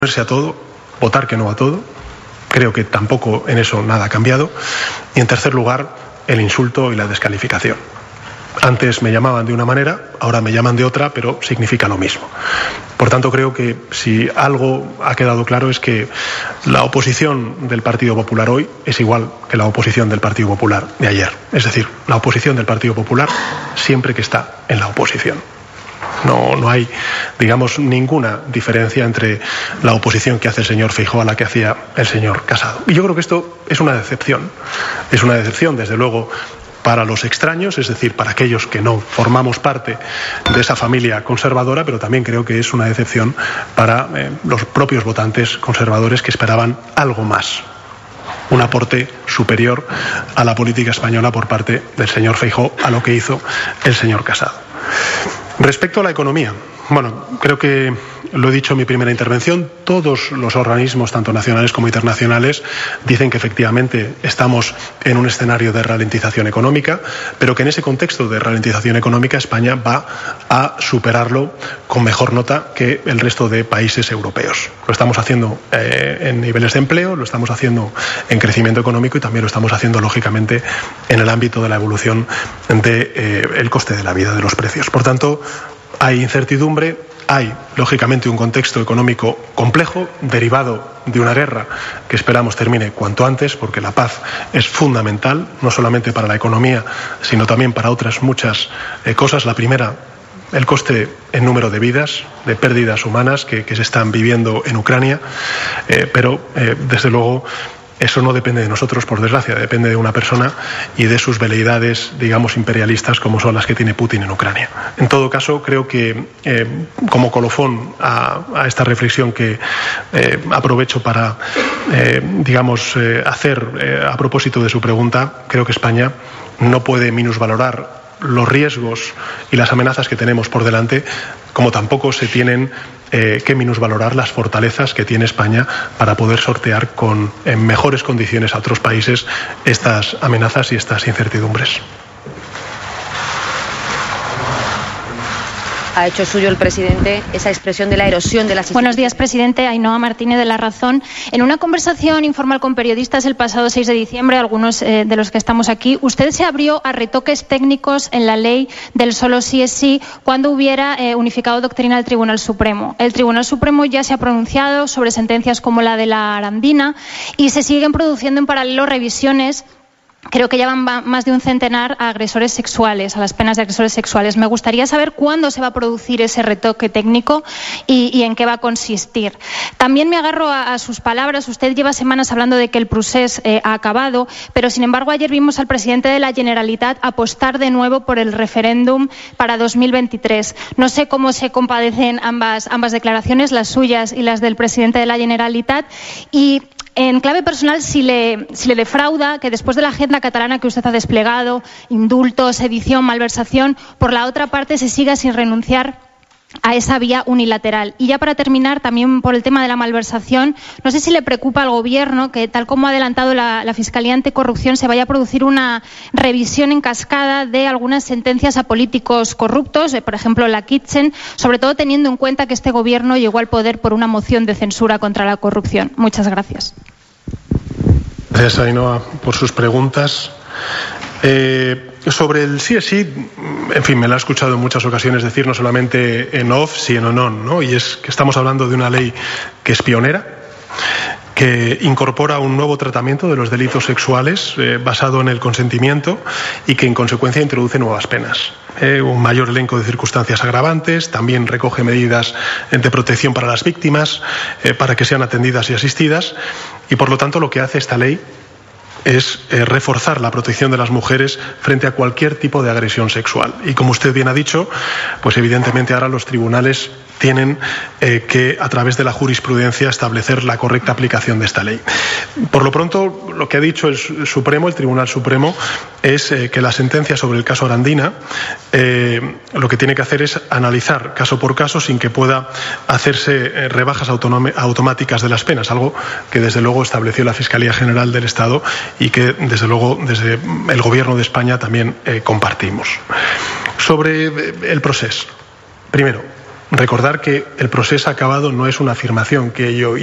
a todo, votar que no a todo. Creo que tampoco en eso nada ha cambiado. Y en tercer lugar, el insulto y la descalificación. Antes me llamaban de una manera, ahora me llaman de otra, pero significa lo mismo. Por tanto, creo que si algo ha quedado claro es que la oposición del Partido Popular hoy es igual que la oposición del Partido Popular de ayer. Es decir, la oposición del Partido Popular siempre que está en la oposición. No hay, digamos, ninguna diferencia entre la oposición que hace el señor Feijóo a la que hacía el señor Casado. Y yo creo que esto es una decepción. Es una decepción, desde luego, para los extraños, es decir, para aquellos que no formamos parte de esa familia conservadora, pero también creo que es una decepción para los propios votantes conservadores que esperaban algo más. Un aporte superior a la política española por parte del señor Feijóo a lo que hizo el señor Casado. Respecto a la economía, bueno, creo que lo he dicho en mi primera intervención, todos los organismos, tanto nacionales como internacionales, dicen que efectivamente estamos en un escenario de ralentización económica, pero que en ese contexto de ralentización económica España va a superarlo con mejor nota que el resto de países europeos. Lo estamos haciendo en niveles de empleo, lo estamos haciendo en crecimiento económico y también lo estamos haciendo, lógicamente, en el ámbito de la evolución del coste de la vida, de los precios. Por tanto, hay incertidumbre, hay, lógicamente, un contexto económico complejo, derivado de una guerra que esperamos termine cuanto antes, porque la paz es fundamental, no solamente para la economía, sino también para otras muchas cosas. La primera, el coste en número de vidas, de pérdidas humanas que se están viviendo en Ucrania, pero, desde luego, eso no depende de nosotros, por desgracia, depende de una persona y de sus veleidades, digamos, imperialistas, como son las que tiene Putin en Ucrania. En todo caso, creo que como colofón a esta reflexión que aprovecho para, hacer a propósito de su pregunta, creo que España no puede minusvalorar los riesgos y las amenazas que tenemos por delante, como tampoco se tienen que minusvalorar las fortalezas que tiene España para poder sortear en mejores condiciones a otros países estas amenazas y estas incertidumbres. Ha hecho suyo el presidente esa expresión de la erosión de las instituciones. Buenos días, presidente. Ainhoa Martínez, de La Razón. En una conversación informal con periodistas el pasado 6 de diciembre, algunos de los que estamos aquí, usted se abrió a retoques técnicos en la ley del solo sí es sí cuando hubiera unificado doctrina el Tribunal Supremo. El Tribunal Supremo ya se ha pronunciado sobre sentencias como la de la Arandina y se siguen produciendo en paralelo revisiones. Creo que ya van más de un centenar a agresores sexuales, a las penas de agresores sexuales. Me gustaría saber cuándo se va a producir ese retoque técnico y en qué va a consistir. También me agarro a sus palabras. Usted lleva semanas hablando de que el procés ha acabado, pero sin embargo ayer vimos al presidente de la Generalitat apostar de nuevo por el referéndum para 2023. No sé cómo se compadecen ambas declaraciones, las suyas y las del presidente de la Generalitat. Y en clave personal, si le defrauda que después de la agenda catalana que usted ha desplegado, indultos, sedición, malversación, por la otra parte se siga sin renunciar a esa vía unilateral. Y ya para terminar, también por el tema de la malversación, no sé si le preocupa al Gobierno que, tal como ha adelantado la Fiscalía Anticorrupción, se vaya a producir una revisión en cascada de algunas sentencias a políticos corruptos, por ejemplo la Kitchen, sobre todo teniendo en cuenta que este Gobierno llegó al poder por una moción de censura contra la corrupción. Muchas gracias. Gracias, Ainhoa, por sus preguntas. Sobre el sí es sí, en fin, me lo he escuchado en muchas ocasiones decir, no solamente en off, sino en on, ¿no? Y es que estamos hablando de una ley que es pionera, que incorpora un nuevo tratamiento de los delitos sexuales basado en el consentimiento y que en consecuencia introduce nuevas penas. Un mayor elenco de circunstancias agravantes, también recoge medidas de protección para las víctimas, para que sean atendidas y asistidas, y por lo tanto lo que hace esta ley es reforzar la protección de las mujeres frente a cualquier tipo de agresión sexual. Y como usted bien ha dicho, pues evidentemente ahora los tribunales tienen que, a través de la jurisprudencia, establecer la correcta aplicación de esta ley. Por lo pronto, lo que ha dicho el Tribunal Supremo, es que la sentencia sobre el caso Arandina lo que tiene que hacer es analizar caso por caso sin que pueda hacerse rebajas automáticas de las penas, algo que desde luego estableció la Fiscalía General del Estado y que desde luego desde el Gobierno de España también compartimos. Sobre el proceso. Primero, Recordar que el proceso acabado no es una afirmación que yo